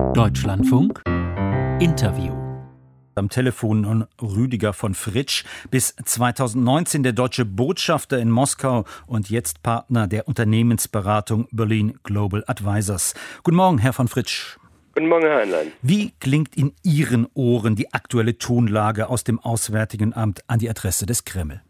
Deutschlandfunk Interview. Am Telefon nun Rüdiger von Fritsch, bis 2019 der deutsche Botschafter in Moskau und jetzt Partner der Unternehmensberatung Berlin Global Advisors. Guten Morgen, Herr von Fritsch. Guten Morgen, Herr Heinlein. Wie klingt in Ihren Ohren die aktuelle Tonlage aus dem Auswärtigen Amt an die Adresse des Kreml?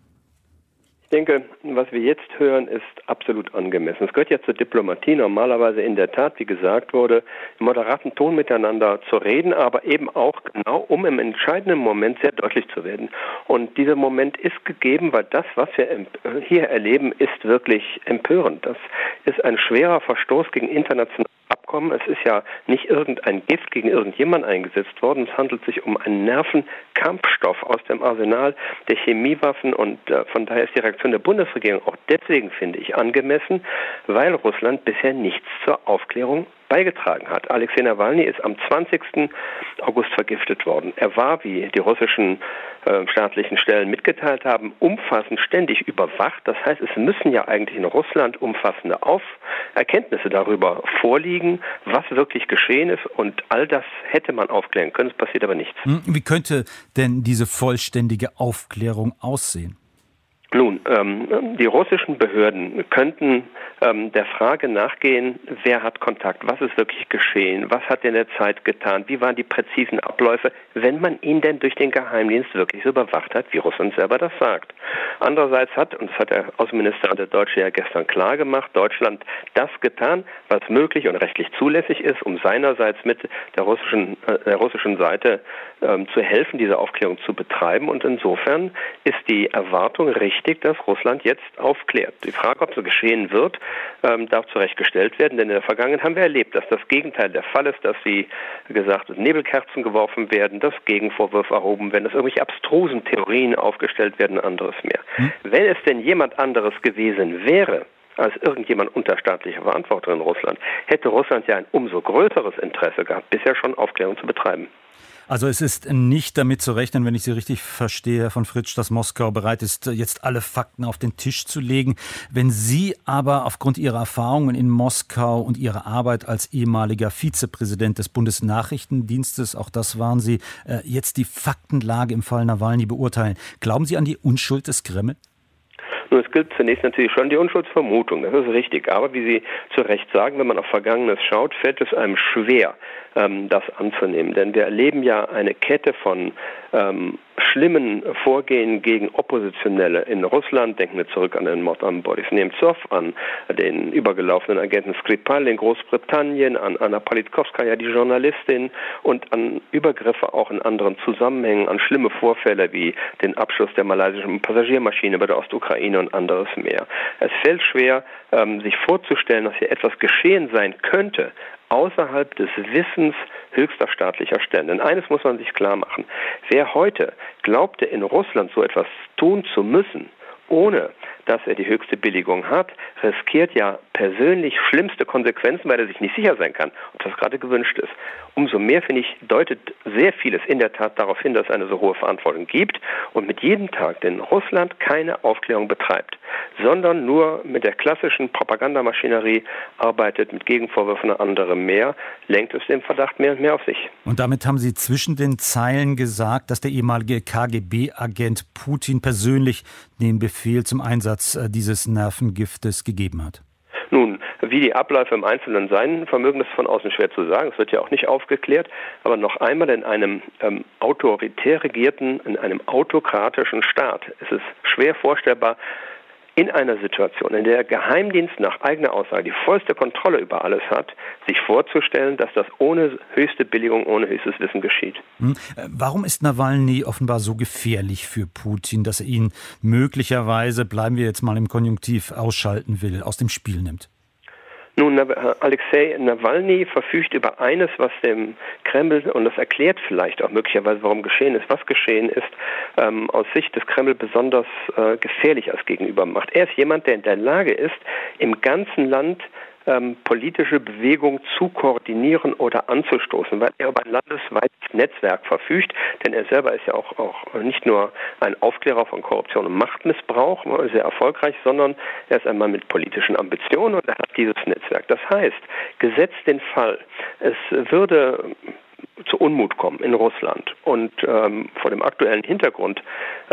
Ich denke, was wir jetzt hören, ist absolut angemessen. Es gehört ja zur Diplomatie normalerweise in der Tat, wie gesagt wurde, im moderaten Ton miteinander zu reden, aber eben auch genau, um im entscheidenden Moment sehr deutlich zu werden. Und dieser Moment ist gegeben, weil das, was wir hier erleben, ist wirklich empörend. Das ist ein schwerer Verstoß gegen internationale Abkommen. Es ist ja nicht irgendein Gift gegen irgendjemand eingesetzt worden. Es handelt sich um einen Nervenkampfstoff aus dem Arsenal der Chemiewaffen und von daher ist die Reaktion der Bundesregierung auch deswegen, finde ich, angemessen, weil Russland bisher nichts zur Aufklärung beigetragen hat. Alexei Nawalny ist am 20. August vergiftet worden. Er war, wie die russischen staatlichen Stellen mitgeteilt haben, umfassend ständig überwacht. Das heißt, es müssen ja eigentlich in Russland umfassende Erkenntnisse darüber vorliegen, was wirklich geschehen ist, und all das hätte man aufklären können. Es passiert aber nichts. Wie könnte denn diese vollständige Aufklärung aussehen? Nun, die russischen Behörden könnten der Frage nachgehen, wer hat Kontakt, was ist wirklich geschehen, was hat er in der Zeit getan, wie waren die präzisen Abläufe, wenn man ihn denn durch den Geheimdienst wirklich so überwacht hat, wie Russland selber das sagt. Andererseits hat, und das hat der Außenminister der Deutsche ja gestern klar gemacht, Deutschland das getan, was möglich und rechtlich zulässig ist, um seinerseits mit der russischen Seite zu helfen, diese Aufklärung zu betreiben. Und insofern ist die Erwartung richtig, dass Russland jetzt aufklärt. Die Frage, ob so geschehen wird, darf zurechtgestellt werden, denn in der Vergangenheit haben wir erlebt, dass das Gegenteil der Fall ist, dass, wie gesagt, Nebelkerzen geworfen werden, dass Gegenvorwürfe erhoben werden, dass irgendwelche abstrusen Theorien aufgestellt werden, anderes mehr. Wenn es denn jemand anderes gewesen wäre, als irgendjemand unter staatlicher Verantwortung in Russland, hätte Russland ja ein umso größeres Interesse gehabt, bisher schon Aufklärung zu betreiben. Also es ist nicht damit zu rechnen, wenn ich Sie richtig verstehe, Herr von Fritsch, dass Moskau bereit ist, jetzt alle Fakten auf den Tisch zu legen. Wenn Sie aber aufgrund Ihrer Erfahrungen in Moskau und Ihrer Arbeit als ehemaliger Vizepräsident des Bundesnachrichtendienstes, auch das waren Sie, jetzt die Faktenlage im Fall Nawalny beurteilen, glauben Sie an die Unschuld des Kreml? Nun, es gilt zunächst natürlich schon die Unschuldsvermutung, das ist richtig. Aber wie Sie zu Recht sagen, wenn man auf Vergangenes schaut, fällt es einem schwer, das anzunehmen. Denn wir erleben ja eine Kette von schlimmen Vorgehen gegen Oppositionelle in Russland. Denken wir zurück an den Mord an Boris Nemtsov, an den übergelaufenen Agenten Skripal in Großbritannien, an Anna Politkovskaya, die Journalistin, und an Übergriffe auch in anderen Zusammenhängen, an schlimme Vorfälle wie den Abschuss der malaysischen Passagiermaschine bei der Ostukraine und anderes mehr. Es fällt schwer, sich vorzustellen, dass hier etwas geschehen sein könnte, außerhalb des Wissens höchster staatlicher Stellen. Denn eines muss man sich klar machen. Wer heute glaubte, in Russland so etwas tun zu müssen, ohne dass er die höchste Billigung hat, riskiert ja persönlich schlimmste Konsequenzen, weil er sich nicht sicher sein kann, ob das gerade gewünscht ist. Umso mehr, finde ich, deutet sehr vieles in der Tat darauf hin, dass es eine so hohe Verantwortung gibt. Und mit jedem Tag, den Russland keine Aufklärung betreibt, sondern nur mit der klassischen Propagandamaschinerie arbeitet, mit Gegenvorwürfen und anderem mehr, lenkt es den Verdacht mehr und mehr auf sich. Und damit haben Sie zwischen den Zeilen gesagt, dass der ehemalige KGB-Agent Putin persönlich den Befehl zum Einsatz dieses Nervengiftes gegeben hat. Nun, wie die Abläufe im Einzelnen sein, vermögen das von außen schwer zu sagen. Es wird ja auch nicht aufgeklärt. Aber noch einmal, in einem autoritär regierten, in einem autokratischen Staat ist es schwer vorstellbar, in einer Situation, in der der Geheimdienst nach eigener Aussage die vollste Kontrolle über alles hat, sich vorzustellen, dass das ohne höchste Billigung, ohne höchstes Wissen geschieht. Warum ist Nawalny offenbar so gefährlich für Putin, dass er ihn möglicherweise, bleiben wir jetzt mal im Konjunktiv, ausschalten will, aus dem Spiel nimmt? Nun, Alexei Nawalny verfügt über eines, was dem Kreml, und das erklärt vielleicht auch möglicherweise, warum geschehen ist, was geschehen ist, aus Sicht des Kreml besonders gefährlich als Gegenüber macht. Er ist jemand, der in der Lage ist, im ganzen Land politische Bewegung zu koordinieren oder anzustoßen, weil er über ein landesweites Netzwerk verfügt, denn er selber ist ja auch nicht nur ein Aufklärer von Korruption und Machtmissbrauch, sehr erfolgreich, sondern er ist ein Mann mit politischen Ambitionen und er hat dieses Netzwerk. Das heißt, gesetzt den Fall, es würde zu Unmut kommen in Russland und vor dem aktuellen Hintergrund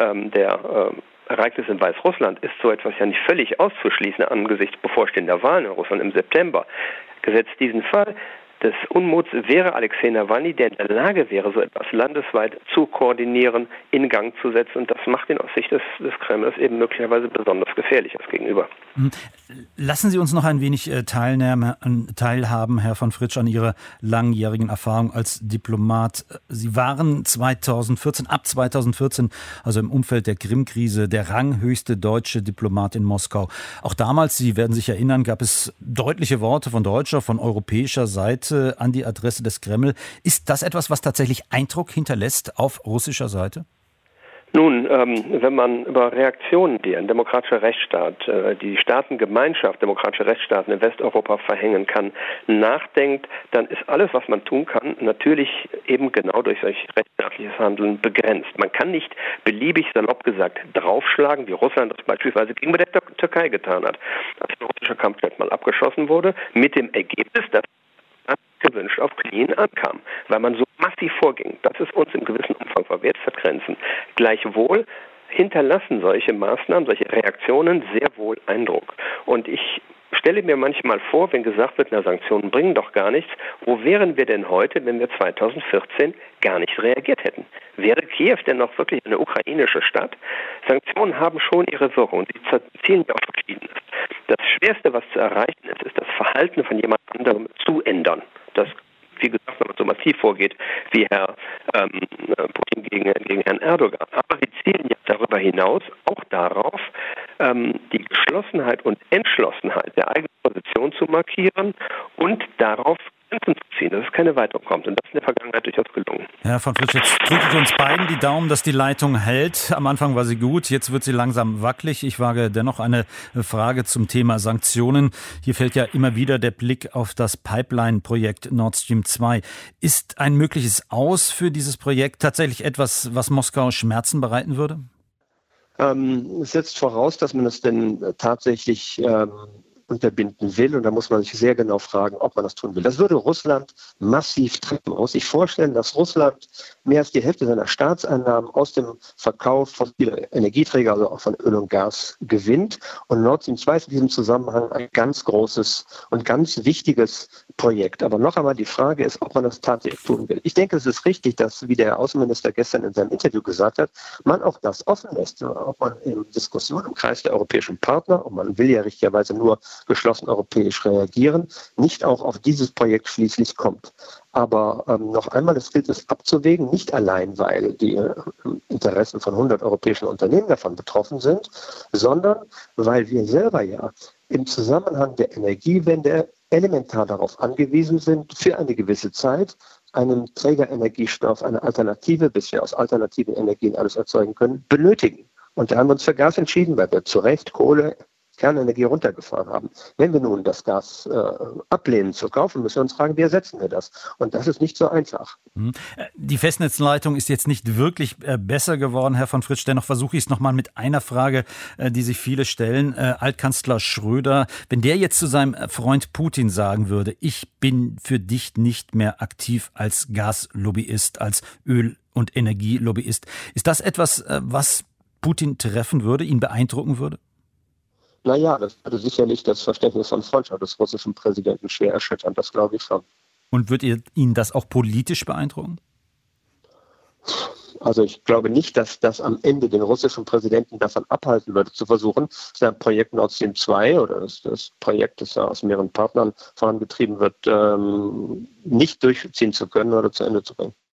der Ereignisse in Weißrussland ist so etwas ja nicht völlig auszuschließen angesichts bevorstehender Wahlen in Russland im September. Gesetzt diesen Fall des Unmuts wäre Alexei Nawalny, der in der Lage wäre, so etwas landesweit zu koordinieren, in Gang zu setzen. Und das macht ihn aus Sicht des Kremls eben möglicherweise besonders gefährlich als Gegenüber. Lassen Sie uns noch ein wenig teilhaben, Herr von Fritsch, an Ihrer langjährigen Erfahrung als Diplomat. Sie waren ab 2014, also im Umfeld der Krim-Krise, der ranghöchste deutsche Diplomat in Moskau. Auch damals, Sie werden sich erinnern, gab es deutliche Worte von deutscher, von europäischer Seite an die Adresse des Kreml. Ist das etwas, was tatsächlich Eindruck hinterlässt auf russischer Seite? Nun, wenn man über Reaktionen, die ein demokratischer Rechtsstaat, die Staatengemeinschaft demokratischer Rechtsstaaten in Westeuropa verhängen kann, nachdenkt, dann ist alles, was man tun kann, natürlich eben genau durch solch rechtsstaatliches Handeln begrenzt. Man kann nicht beliebig, salopp gesagt, draufschlagen, wie Russland das beispielsweise gegenüber der Türkei getan hat, als ein russischer Kampfjet mal abgeschossen wurde, mit dem Ergebnis, dass gewünscht auf Knien ankam, weil man so massiv vorging. Das ist uns im gewissen Umfang verwehrt, hat Grenzen. Gleichwohl hinterlassen solche Maßnahmen, solche Reaktionen sehr wohl Eindruck. Und ich stelle mir manchmal vor, wenn gesagt wird, Sanktionen bringen doch gar nichts, wo wären wir denn heute, wenn wir 2014 gar nicht reagiert hätten? Wäre Kiew denn noch wirklich eine ukrainische Stadt? Sanktionen haben schon ihre Wirkung und sie zielen ja auf Verschiedenes. Das Schwerste, was zu erreichen ist, ist das Verhalten von jemand anderem zu ändern. Das, wie gesagt, wenn man so massiv vorgeht wie Herr Putin gegen Herrn Erdogan. Aber sie zielen ja darüber hinaus auch darauf, die Geschlossenheit und Entschlossenheit der eigenen Position zu markieren und darauf Grenzen zu ziehen, dass es keine Weiterung kommt. Und das ist in der Vergangenheit durchaus gelungen. Herr von Fritsch, jetzt drücke ich uns beiden die Daumen, dass die Leitung hält. Am Anfang war sie gut, jetzt wird sie langsam wackelig. Ich wage dennoch eine Frage zum Thema Sanktionen. Hier fällt ja immer wieder der Blick auf das Pipeline-Projekt Nord Stream 2. Ist ein mögliches Aus für dieses Projekt tatsächlich etwas, was Moskau Schmerzen bereiten würde? Es setzt voraus, dass man es denn tatsächlich unterbinden will. Und da muss man sich sehr genau fragen, ob man das tun will. Das würde Russland massiv treffen. Man muss sich vorstellen, dass Russland mehr als die Hälfte seiner Staatseinnahmen aus dem Verkauf von Energieträgern, also auch von Öl und Gas, gewinnt. Und Nord Stream 2 ist in diesem Zusammenhang ein ganz großes und ganz wichtiges Projekt. Aber noch einmal, die Frage ist, ob man das tatsächlich tun will. Ich denke, es ist richtig, dass, wie der Außenminister gestern in seinem Interview gesagt hat, man auch das offen lässt, ob man in Diskussionen im Kreis der europäischen Partner, und man will ja richtigerweise nur geschlossen europäisch reagieren, nicht auch auf dieses Projekt schließlich kommt. Aber noch einmal, es gilt es abzuwägen, nicht allein, weil die Interessen von 100 europäischen Unternehmen davon betroffen sind, sondern weil wir selber ja im Zusammenhang der Energiewende elementar darauf angewiesen sind, für eine gewisse Zeit einen Trägerenergiestoff, eine Alternative, bis wir aus alternativen Energien alles erzeugen können, benötigen. Und da haben wir uns für Gas entschieden, weil wir zu Recht Kohle, Kernenergie runtergefahren haben. Wenn wir nun das Gas ablehnen zu kaufen, müssen wir uns fragen, wie ersetzen wir das? Und das ist nicht so einfach. Die Festnetzleitung ist jetzt nicht wirklich besser geworden, Herr von Fritsch. Dennoch versuche ich es nochmal mit einer Frage, die sich viele stellen. Altkanzler Schröder, wenn der jetzt zu seinem Freund Putin sagen würde, ich bin für dich nicht mehr aktiv als Gaslobbyist, als Öl- und Energielobbyist, ist das etwas, was Putin treffen würde, ihn beeindrucken würde? Naja, das würde sicherlich das Verständnis von Freundschaft des russischen Präsidenten schwer erschüttern, das glaube ich schon. Und wird ihn das auch politisch beeindrucken? Also ich glaube nicht, dass das am Ende den russischen Präsidenten davon abhalten würde, zu versuchen, sein Projekt Nord Stream 2 oder das Projekt, das aus mehreren Partnern vorangetrieben wird, nicht durchziehen zu können oder zu Ende zu bringen.